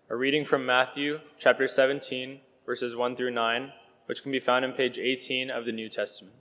A reading from Matthew chapter 17, verses 1 through 9, which can be found on page 18 of the New Testament.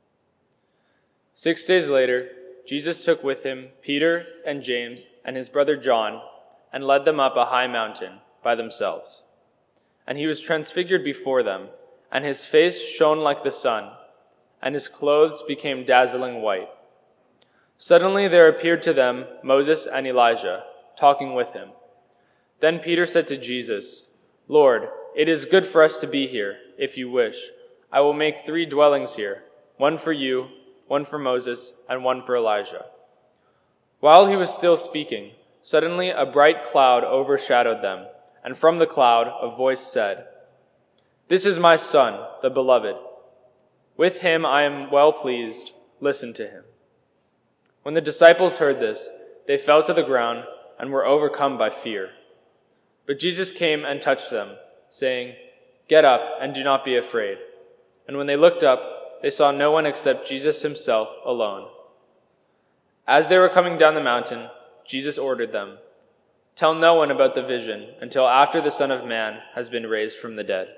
6 days later, Jesus took with him Peter and James and his brother John and led them up a high mountain by themselves. And he was transfigured before them, and his face shone like the sun, and his clothes became dazzling white. Suddenly there appeared to them Moses and Elijah, talking with him. Then Peter said to Jesus, "Lord, it is good for us to be here. If you wish, I will make 3 dwellings here, one for you, one for Moses, and one for Elijah." While he was still speaking, suddenly a bright cloud overshadowed them, and from the cloud a voice said, "This is my Son, the beloved. With him I am well pleased. Listen to him." When the disciples heard this, they fell to the ground and were overcome by fear. But Jesus came and touched them, saying, "Get up and do not be afraid." And when they looked up, they saw no one except Jesus himself alone. As they were coming down the mountain, Jesus ordered them, "Tell no one about the vision until after the Son of Man has been raised from the dead."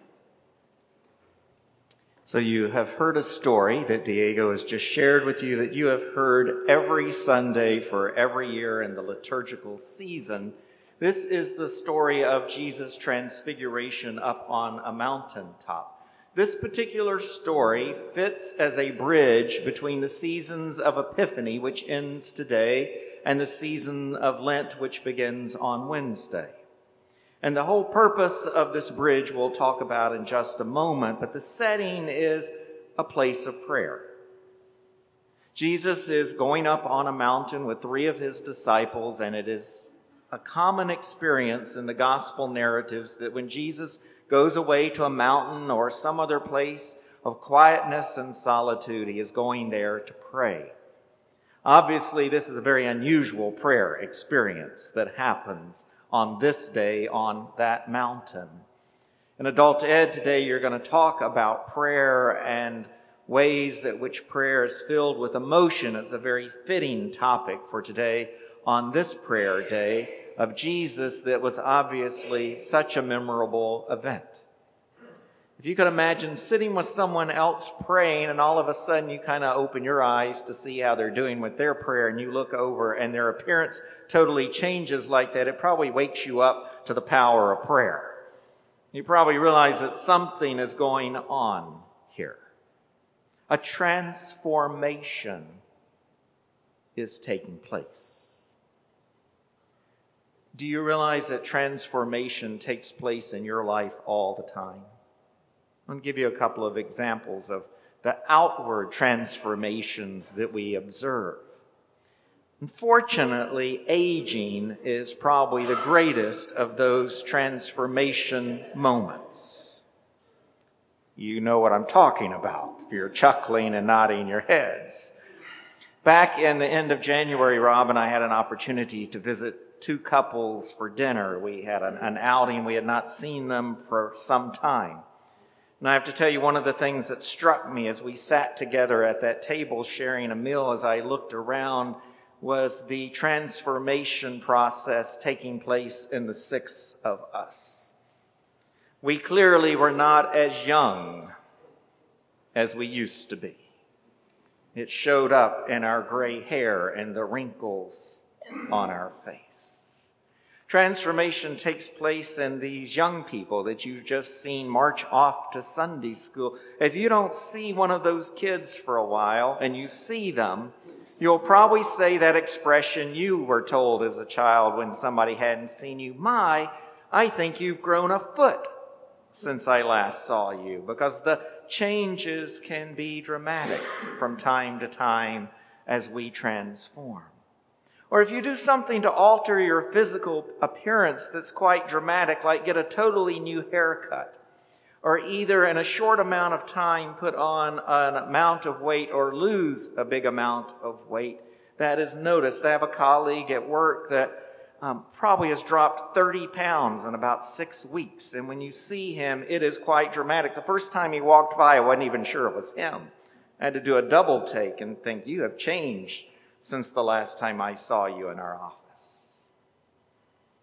So you have heard a story that Diego has just shared with you that you have heard every Sunday for every year in the liturgical season. This is the story of Jesus' transfiguration up on a mountaintop. This particular story fits as a bridge between the seasons of Epiphany, which ends today, and the season of Lent, which begins on Wednesday. And the whole purpose of this bridge we'll talk about in just a moment, but the setting is a place of prayer. Jesus is going up on a mountain with 3 of his disciples, and it is a common experience in the gospel narratives that when Jesus goes away to a mountain or some other place of quietness and solitude, he is going there to pray. Obviously, this is a very unusual prayer experience that happens on this day on that mountain. In Adult Ed today, you're going to talk about prayer and ways that which prayer is filled with emotion. It's a very fitting topic for today on this prayer day of Jesus that was obviously such a memorable event. If you could imagine sitting with someone else praying and all of a sudden you kind of open your eyes to see how they're doing with their prayer and you look over and their appearance totally changes like that, it probably wakes you up to the power of prayer. You probably realize that something is going on here. A transformation is taking place. Do you realize that transformation takes place in your life all the time? I'm going to give you a couple of examples of the outward transformations that we observe. Unfortunately, aging is probably the greatest of those transformation moments. You know what I'm talking about. You're chuckling and nodding your heads. Back in the end of January, Rob and I had an opportunity to visit 2 couples for dinner. We had an outing. We had not seen them for some time. And I have to tell you, one of the things that struck me as we sat together at that table sharing a meal as I looked around was the transformation process taking place in the 6 of us. We clearly were not as young as we used to be. It showed up in our gray hair and the wrinkles on our face. Transformation takes place in these young people that you've just seen march off to Sunday school. If you don't see one of those kids for a while and you see them, you'll probably say that expression you were told as a child when somebody hadn't seen you. "My, I think you've grown a foot since I last saw you," because the changes can be dramatic from time to time as we transform. Or if you do something to alter your physical appearance that's quite dramatic, like get a totally new haircut, or either in a short amount of time put on an amount of weight or lose a big amount of weight, that is noticed. I have a colleague at work that probably has dropped 30 pounds in about 6 weeks. And when you see him, it is quite dramatic. The first time he walked by, I wasn't even sure it was him. I had to do a double take and think, "You have changed since the last time I saw you in our office."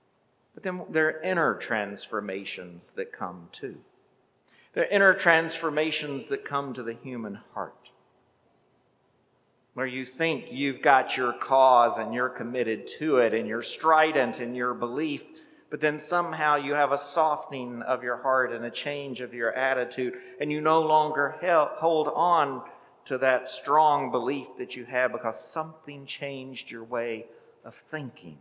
But then there are inner transformations that come too. There are inner transformations that come to the human heart, where you think you've got your cause and you're committed to it and you're strident in your belief, but then somehow you have a softening of your heart and a change of your attitude, and you no longer hold on to that strong belief that you had because something changed your way of thinking.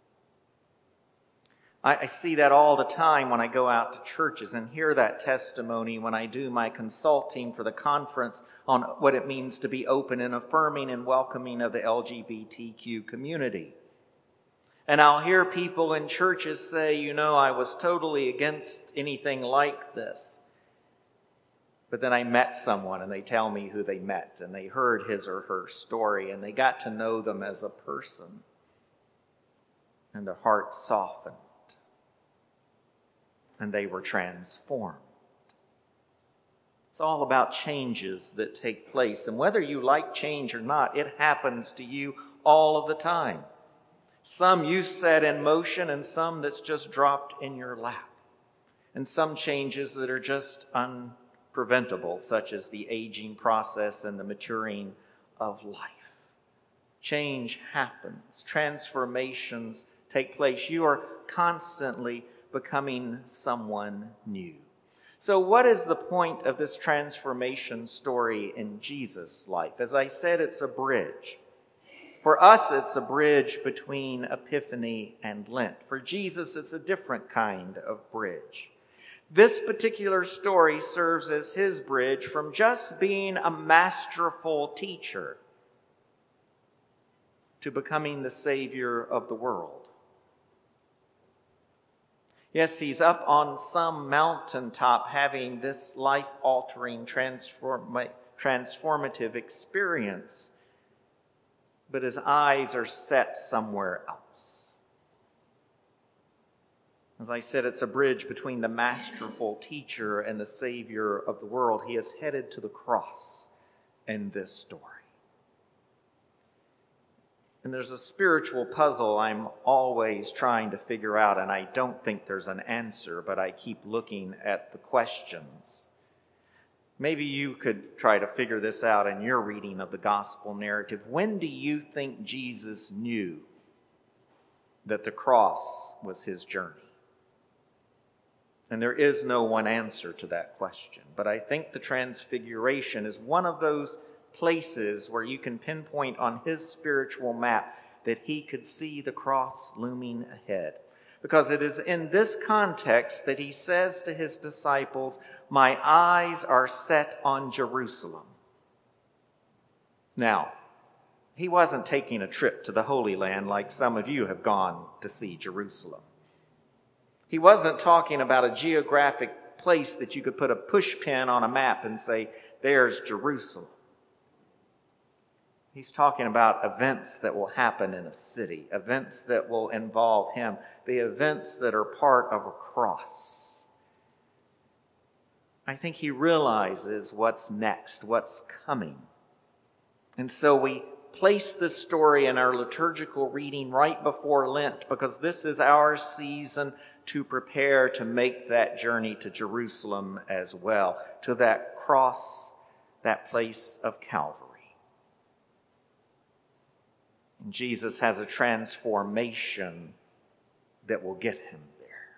I see that all the time when I go out to churches and hear that testimony when I do my consulting for the conference on what it means to be open and affirming and welcoming of the LGBTQ community. And I'll hear people in churches say, I was totally against anything like this. But then I met someone and they tell me who they met and they heard his or her story and they got to know them as a person. And their heart softened. And they were transformed. It's all about changes that take place. And whether you like change or not, it happens to you all of the time. Some you set in motion and some that's just dropped in your lap. And some changes that are just unpreventable, such as the aging process and the maturing of life. Change happens. Transformations take place. You are constantly becoming someone new. So what is the point of this transformation story in Jesus' life? As I said, it's a bridge. For us, it's a bridge between Epiphany and Lent. For Jesus, it's a different kind of bridge. This particular story serves as his bridge from just being a masterful teacher to becoming the Savior of the world. Yes, he's up on some mountaintop having this life-altering, transformative experience, but his eyes are set somewhere else. As I said, it's a bridge between the masterful teacher and the Savior of the world. He is headed to the cross in this story. And there's a spiritual puzzle I'm always trying to figure out, and I don't think there's an answer, but I keep looking at the questions. Maybe you could try to figure this out in your reading of the gospel narrative. When do you think Jesus knew that the cross was his journey? And there is no one answer to that question, but I think the Transfiguration is one of those places where you can pinpoint on his spiritual map that he could see the cross looming ahead. Because it is in this context that he says to his disciples, "My eyes are set on Jerusalem." Now, he wasn't taking a trip to the Holy Land like some of you have gone to see Jerusalem. He wasn't talking about a geographic place that you could put a push pin on a map and say, "There's Jerusalem." He's talking about events that will happen in a city, events that will involve him, the events that are part of a cross. I think he realizes what's next, what's coming. And so we place this story in our liturgical reading right before Lent, because this is our season to prepare to make that journey to Jerusalem as well, to that cross, that place of Calvary. And Jesus has a transformation that will get him there.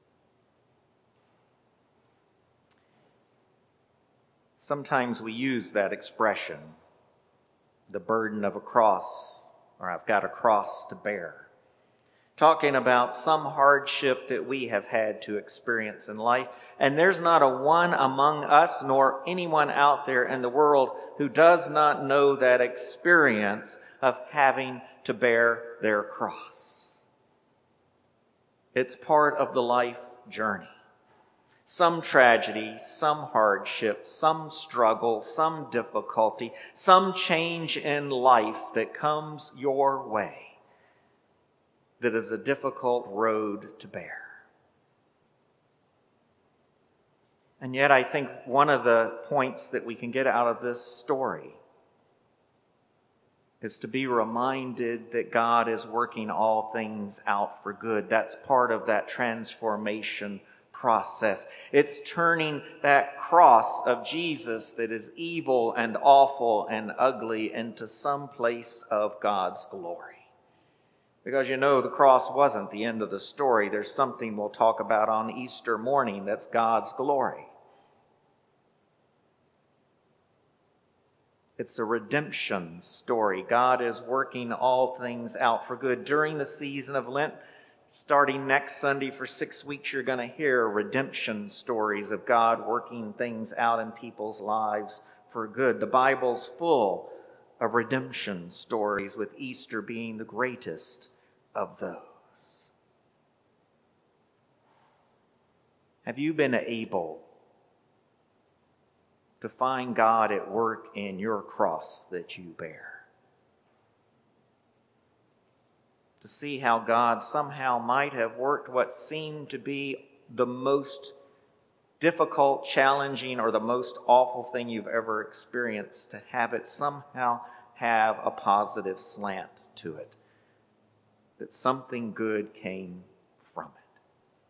Sometimes we use that expression, the burden of a cross, or I've got a cross to bear, talking about some hardship that we have had to experience in life. And there's not a one among us nor anyone out there in the world who does not know that experience of having to bear their cross. It's part of the life journey. Some tragedy, some hardship, some struggle, some difficulty, some change in life that comes your way that is a difficult road to bear. And yet I think one of the points that we can get out of this story is to be reminded that God is working all things out for good. That's part of that transformation process. It's turning that cross of Jesus that is evil and awful and ugly into some place of God's glory. Because the cross wasn't the end of the story. There's something we'll talk about on Easter morning that's God's glory. It's a redemption story. God is working all things out for good. During the season of Lent, starting next Sunday for 6 weeks, you're going to hear redemption stories of God working things out in people's lives for good. The Bible's full of redemption stories, with Easter being the greatest of those. Have you been able to find God at work in your cross that you bear? To see how God somehow might have worked what seemed to be the most difficult, challenging, or the most awful thing you've ever experienced, to have it somehow have a positive slant to it. That something good came from it.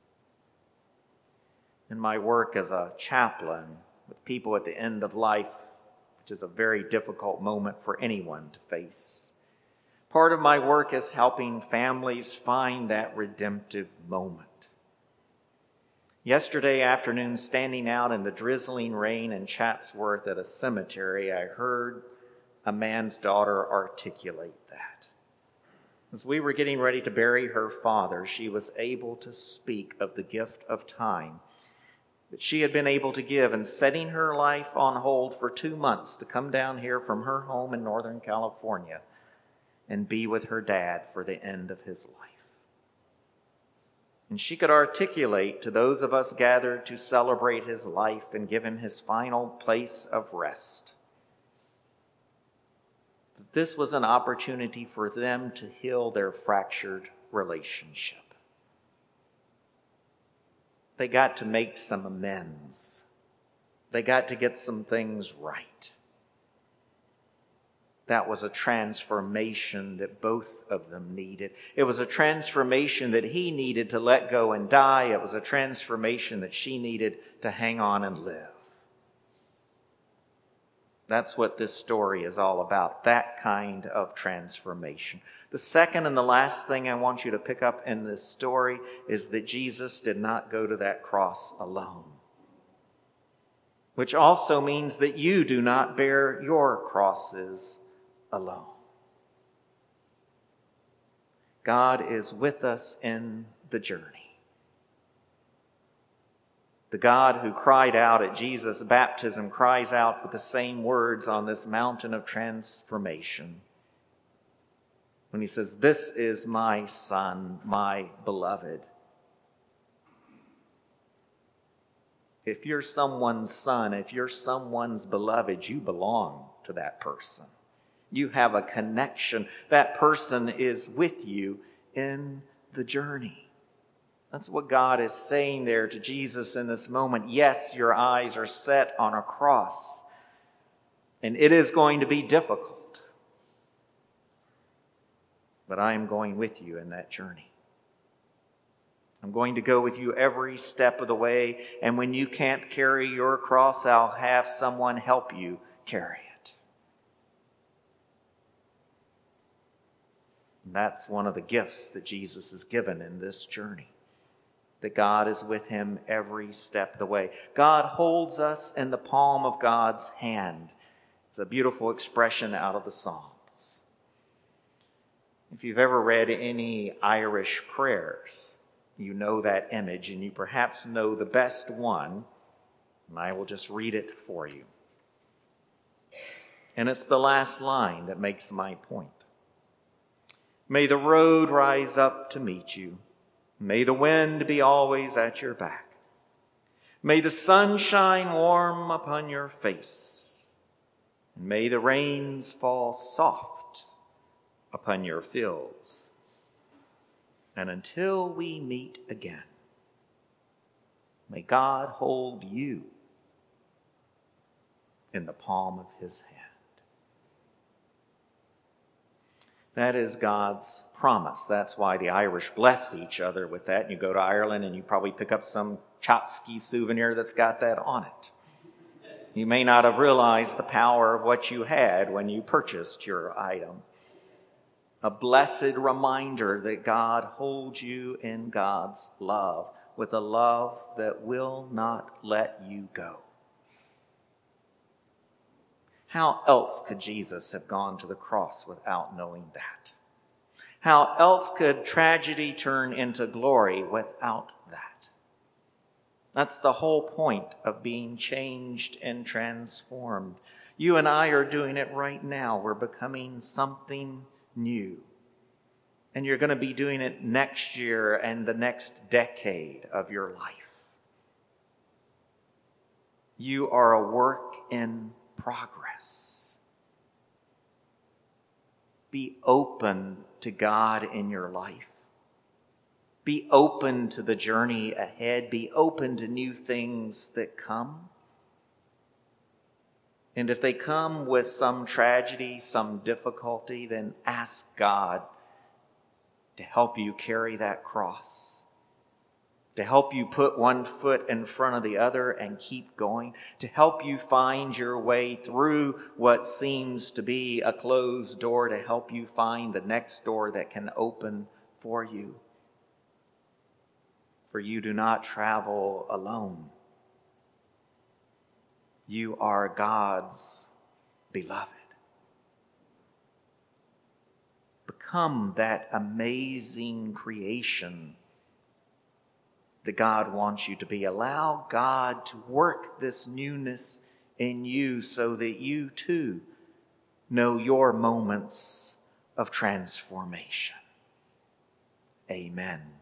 In my work as a chaplain with people at the end of life, which is a very difficult moment for anyone to face, part of my work is helping families find that redemptive moment. Yesterday afternoon, standing out in the drizzling rain in Chatsworth at a cemetery, I heard a man's daughter articulate that. As we were getting ready to bury her father, she was able to speak of the gift of time that she had been able to give in setting her life on hold for 2 months to come down here from her home in Northern California and be with her dad for the end of his life. And she could articulate to those of us gathered to celebrate his life and give him his final place of rest that this was an opportunity for them to heal their fractured relationship. They got to make some amends. They got to get some things right. That was a transformation that both of them needed. It was a transformation that he needed to let go and die. It was a transformation that she needed to hang on and live. That's what this story is all about, that kind of transformation. The second and the last thing I want you to pick up in this story is that Jesus did not go to that cross alone, which also means that you do not bear your crosses alone. God is with us in the journey. The God who cried out at Jesus' baptism cries out with the same words on this mountain of transformation when he says, "This is my Son, my beloved." If you're someone's son, if you're someone's beloved, you belong to that person. You have a connection. That person is with you in the journey. That's what God is saying there to Jesus in this moment. Yes, your eyes are set on a cross, and it is going to be difficult. But I am going with you in that journey. I'm going to go with you every step of the way, and when you can't carry your cross, I'll have someone help you carry it. And that's one of the gifts that Jesus has given in this journey. That God is with him every step of the way. God holds us in the palm of God's hand. It's a beautiful expression out of the Psalms. If you've ever read any Irish prayers, you know that image, and you perhaps know the best one, and I will just read it for you. And it's the last line that makes my point. May the road rise up to meet you. May the wind be always at your back. May the sun shine warm upon your face. And may the rains fall soft upon your fields. And until we meet again, may God hold you in the palm of his hand. That is God's promise. That's why the Irish bless each other with that. You go to Ireland and you probably pick up some tchotchke souvenir that's got that on it. You may not have realized the power of what you had when you purchased your item. A blessed reminder that God holds you in God's love, with a love that will not let you go. How else could Jesus have gone to the cross without knowing that? How else could tragedy turn into glory without that? That's the whole point of being changed and transformed. You and I are doing it right now. We're becoming something new. And you're going to be doing it next year and the next decade of your life. You are a work in progress. Be open to God in your life. Be open to the journey ahead. Be open to new things that come. And if they come with some tragedy, some difficulty, then ask God to help you carry that cross, to help you put one foot in front of the other and keep going, to help you find your way through what seems to be a closed door, to help you find the next door that can open for you. For you do not travel alone. You are God's beloved. Become that amazing creation that God wants you to be. Allow God to work this newness in you so that you too know your moments of transformation. Amen.